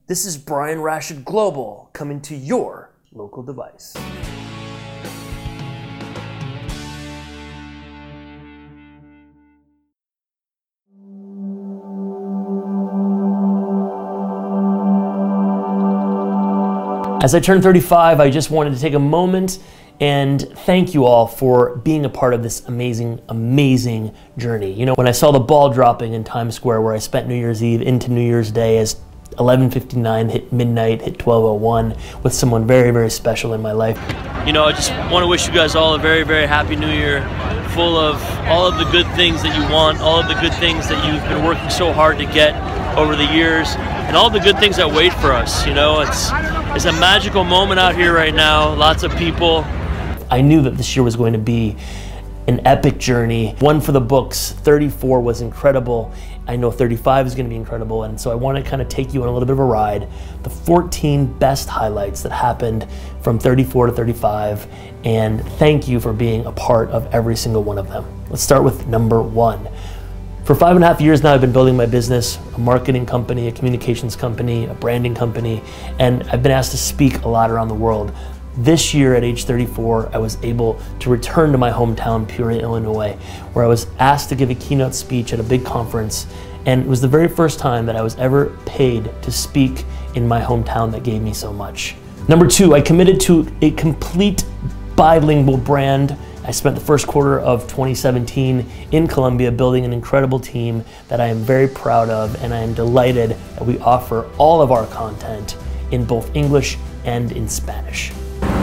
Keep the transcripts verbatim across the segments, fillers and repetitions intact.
This is Brian Rashid Global coming to your local device. As I turned thirty-five, I just wanted to take a moment and thank you all for being a part of this amazing, amazing journey. You know, when I saw the ball dropping in Times Square where I spent New Year's Eve into New Year's Day as eleven fifty-nine hit midnight, hit twelve oh one with someone very, very special in my life. You know, I just want to wish you guys all a very, very happy new year, full of all of the good things that you want, all of the good things that you've been working so hard to get over the years, and all the good things that wait for us. You know, it's, it's a magical moment out here right now, lots of people. I knew that this year was going to be an epic journey, one for the books. thirty-four was incredible. I know thirty-five is going to be incredible, and so I want to kind of take you on a little bit of a ride. The fourteen best highlights that happened from thirty-four to thirty-five, and thank you for being a part of every single one of them. Let's start with number one. For five and a half years now, I've been building my business, a marketing company, a communications company, a branding company, and I've been asked to speak a lot around the world. This year at age thirty-four, I was able to return to my hometown, Peoria, Illinois, where I was asked to give a keynote speech at a big conference, and it was the very first time that I was ever paid to speak in my hometown that gave me so much. Number two, I committed to a complete bilingual brand. I spent the first quarter of twenty seventeen in Colombia building an incredible team that I am very proud of, and I am delighted that we offer all of our content in both English and in Spanish.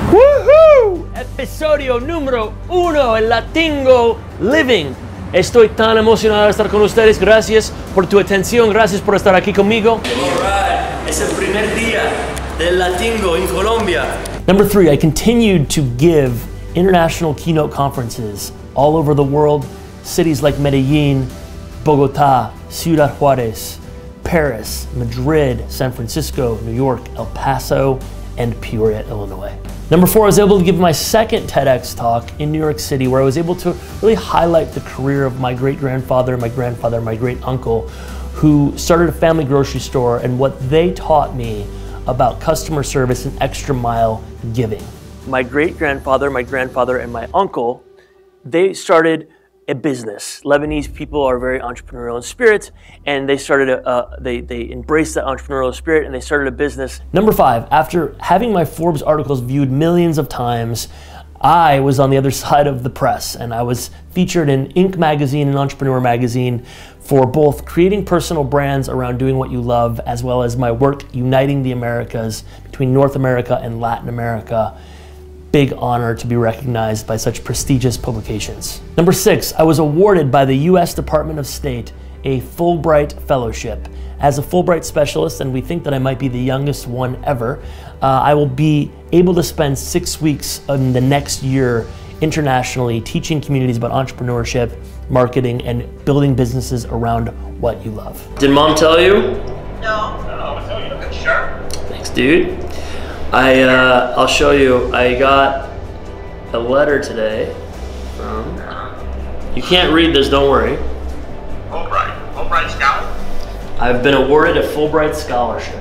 Woohoo! Episodio número uno, el Latingo Living. Estoy tan emocionado de estar con ustedes. Gracias por tu atención. Gracias por estar aquí conmigo. Alright, es el primer día del Latingo in Colombia. Number three, I continued to give international keynote conferences all over the world. Cities like Medellin, Bogota, Ciudad Juarez, Paris, Madrid, San Francisco, New York, El Paso, and Peoria, Illinois. Number four, I was able to give my second TEDx talk in New York City, where I was able to really highlight the career of my great-grandfather, my grandfather, my great-uncle, who started a family grocery store, and what they taught me about customer service and extra mile giving. My great-grandfather, my grandfather, and my uncle, they started a business. Lebanese people are very entrepreneurial in spirit, and they started a, uh, they, they embraced that entrepreneurial spirit, and they started a business. Number five, after having my Forbes articles viewed millions of times, I was on the other side of the press, and I was featured in Inc magazine and Entrepreneur magazine for both creating personal brands around doing what you love, as well as my work uniting the Americas between North America and Latin America. Big honor to be recognized by such prestigious publications. Number six, I was awarded by the U S Department of State a Fulbright Fellowship. As a Fulbright specialist, and we think that I might be the youngest one ever, uh, I will be able to spend six weeks in the next year internationally teaching communities about entrepreneurship, marketing, and building businesses around what you love. Did mom tell you? No. No, I'll tell you. Sure. Thanks, dude. I, uh, I'll show you, I got a letter today from, you can't read this, don't worry. Fulbright. Fulbright Scout? I've been awarded a Fulbright Scholarship.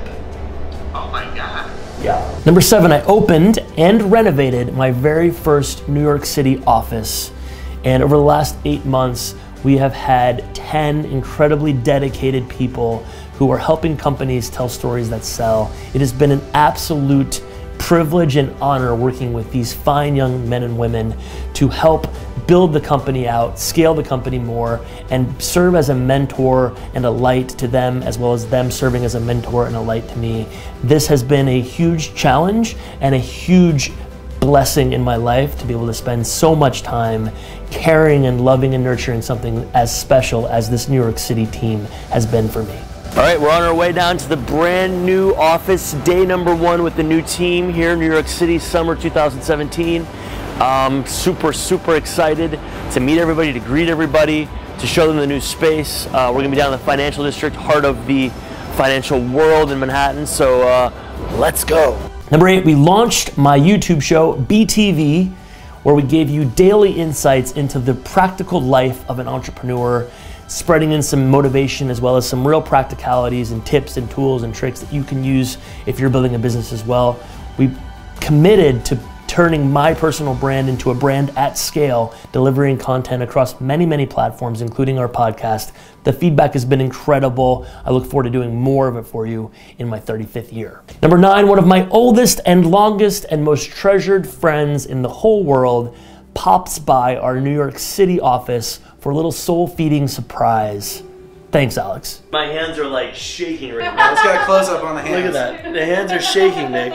Oh my God. Yeah. Number seven, I opened and renovated my very first New York City office. And over the last eight months, we have had ten incredibly dedicated people who are helping companies tell stories that sell. It has been an absolute privilege and honor working with these fine young men and women to help build the company out, scale the company more, and serve as a mentor and a light to them, as well as them serving as a mentor and a light to me. This has been a huge challenge and a huge blessing in my life to be able to spend so much time caring and loving and nurturing something as special as this New York City team has been for me. All right, we're on our way down to the brand new office, day number one with the new team here in New York City, summer two thousand seventeen. Um, super, super excited to meet everybody, to greet everybody, to show them the new space. Uh, we're gonna be down in the financial district, heart of the financial world in Manhattan, so uh, let's go. Number eight, we launched my YouTube show, B T V, where we gave you daily insights into the practical life of an entrepreneur, spreading in some motivation as well as some real practicalities and tips and tools and tricks that you can use if you're building a business as well. We committed to turning my personal brand into a brand at scale, delivering content across many, many platforms, including our podcast. The feedback has been incredible. I look forward to doing more of it for you in my thirty-fifth year. Number nine, one of my oldest and longest and most treasured friends in the whole world pops by our New York City office for a little soul-feeding surprise. Thanks, Alex. My hands are like shaking right now. Let's get a close-up on the hands. Look at that. The hands are shaking, Nick.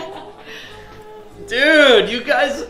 Dude, you guys,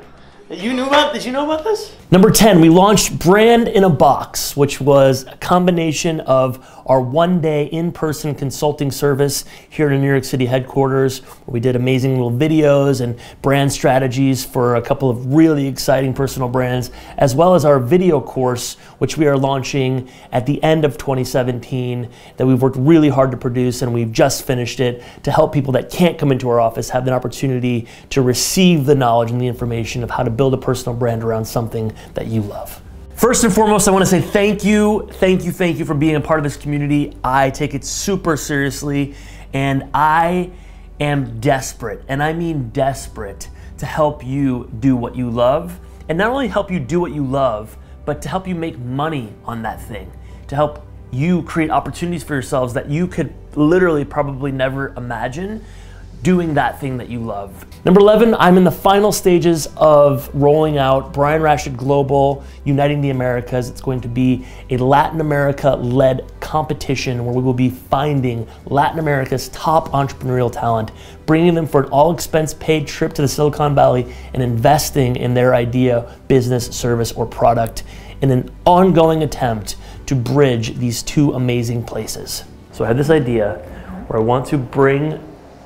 you knew about, did you know about this? Number ten, we launched Brand in a Box, which was a combination of our one-day in-person consulting service here in New York City headquarters, where we did amazing little videos and brand strategies for a couple of really exciting personal brands, as well as our video course, which we are launching at the end of twenty seventeen, that we've worked really hard to produce, and we've just finished it to help people that can't come into our office have the opportunity to receive the knowledge and the information of how to build a personal brand around something that you love. First and foremost, I want to say thank you, thank you, thank you for being a part of this community. I take it super seriously, and I am desperate, and I mean desperate, to help you do what you love, and not only help you do what you love, but to help you make money on that thing, to help you create opportunities for yourselves that you could literally probably never imagine doing that thing that you love. Number eleven, I'm in the final stages of rolling out Brian Rashid Global, Uniting the Americas. It's going to be a Latin America-led competition where we will be finding Latin America's top entrepreneurial talent, bringing them for an all-expense-paid trip to the Silicon Valley and investing in their idea, business, service, or product in an ongoing attempt to bridge these two amazing places. So I had this idea where I want to bring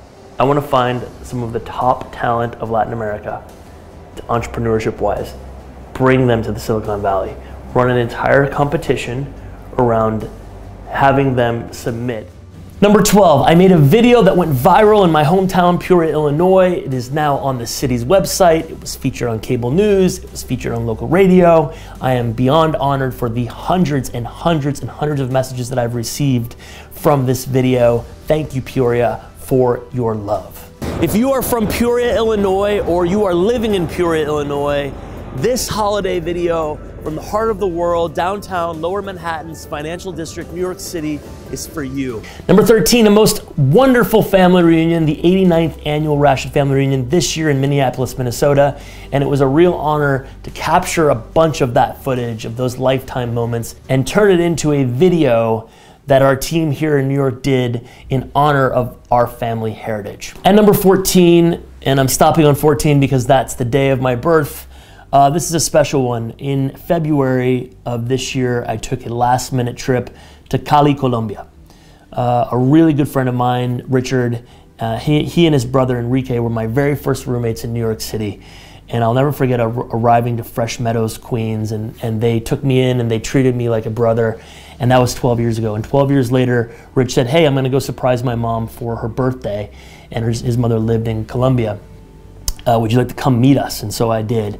I want to find some of the top talent of Latin America, entrepreneurship-wise, bring them to the Silicon Valley, run an entire competition around having them submit. Number twelve, I made a video that went viral in my hometown, Peoria, Illinois. It is now on the city's website. It was featured on cable news. It was featured on local radio. I am beyond honored for the hundreds and hundreds and hundreds of messages that I've received from this video. Thank you, Peoria, for your love. If you are from Peoria, Illinois, or you are living in Peoria, Illinois, this holiday video from the heart of the world, downtown Lower Manhattan's financial district, New York City, is for you. Number thirteen, a most wonderful family reunion, the eighty-ninth annual Rashid Family Reunion this year in Minneapolis, Minnesota. And it was a real honor to capture a bunch of that footage, of those lifetime moments, and turn it into a video that our team here in New York did in honor of our family heritage. And number fourteen, and I'm stopping on fourteen because that's the day of my birth, uh, this is a special one. In February of this year, I took a last minute trip to Cali, Colombia. Uh, a really good friend of mine, Richard, uh, he, he and his brother Enrique were my very first roommates in New York City. And I'll never forget ar- arriving to Fresh Meadows, Queens, and, and they took me in and they treated me like a brother. And that was twelve years ago. And twelve years later, Rich said, hey, I'm gonna go surprise my mom for her birthday. And her, his mother lived in Colombia. Uh, would you like to come meet us? And so I did.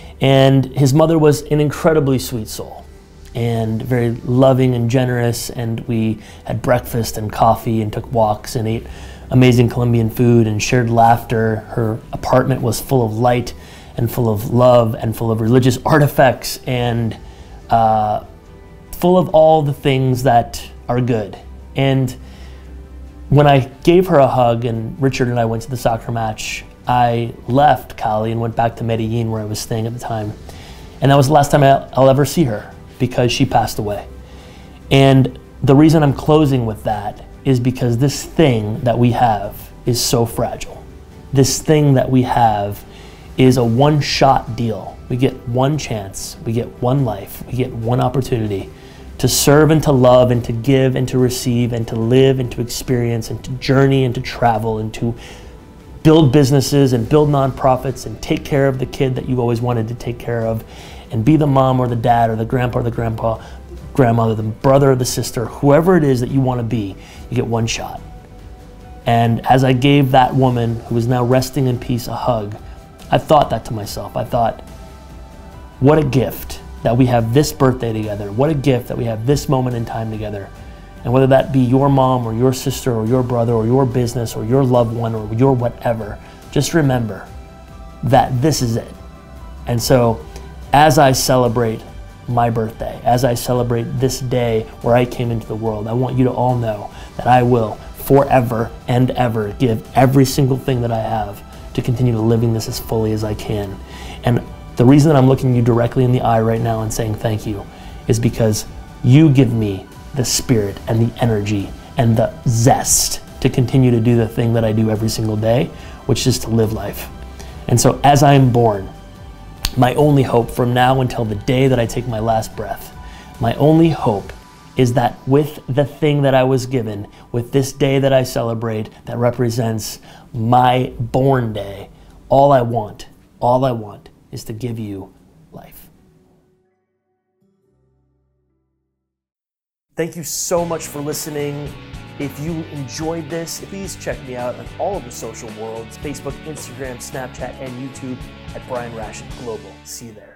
And his mother was an incredibly sweet soul and very loving and generous. And we had breakfast and coffee and took walks and ate amazing Colombian food and shared laughter. Her apartment was full of light and full of love and full of religious artifacts and uh, full of all the things that are good. And when I gave her a hug and Richard and I went to the soccer match, I left Cali and went back to Medellin where I was staying at the time. And that was the last time I'll ever see her because she passed away. And the reason I'm closing with that is because this thing that we have is so fragile. This thing that we have is a one-shot deal. We get one chance, we get one life, we get one opportunity to serve and to love and to give and to receive and to live and to experience and to journey and to travel and to build businesses and build nonprofits and take care of the kid that you've always wanted to take care of and be the mom or the dad or the grandpa or the grandpa, grandmother, the brother or the sister, whoever it is that you want to be, you get one shot. And as I gave that woman who is now resting in peace a hug, I thought that to myself. I thought, what a gift that we have this birthday together. What a gift that we have this moment in time together. And whether that be your mom or your sister or your brother or your business or your loved one or your whatever, just remember that this is it. And so as I celebrate my birthday, as I celebrate this day where I came into the world, I want you to all know that I will forever and ever give every single thing that I have to continue to living this as fully as I can. And the reason that I'm looking you directly in the eye right now and saying thank you is because you give me the spirit and the energy and the zest to continue to do the thing that I do every single day, which is to live life. And so as I am born, my only hope from now until the day that I take my last breath, my only hope is that with the thing that I was given, with this day that I celebrate that represents my born day, all I want, all I want is to give you life. Thank you so much for listening. If you enjoyed this, please check me out on all of the social worlds, Facebook, Instagram, Snapchat, and YouTube at Brian Rashid Global. See you there.